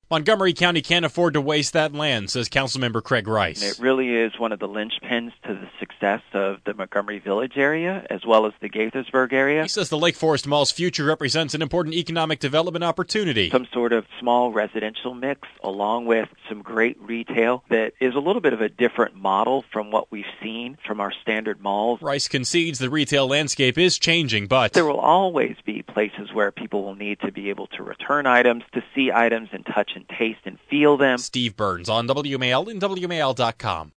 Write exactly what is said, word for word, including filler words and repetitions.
Montgomery County can't afford to waste that land, says Councilmember Craig Rice. It really is one of the linchpins to the success of the Montgomery Village area, as well as the Gaithersburg area. He says the Lake Forest Mall's future represents an important economic development opportunity. Some sort of small residential mix, along with some great retail that is a little bit of a different model from what we've seen from our standard malls. Rice concedes the retail landscape is changing, but there will always be places where people will need to be able to return items, to see items and touch and taste and feel them. Steve Burns on W M A L and W M A L dot com.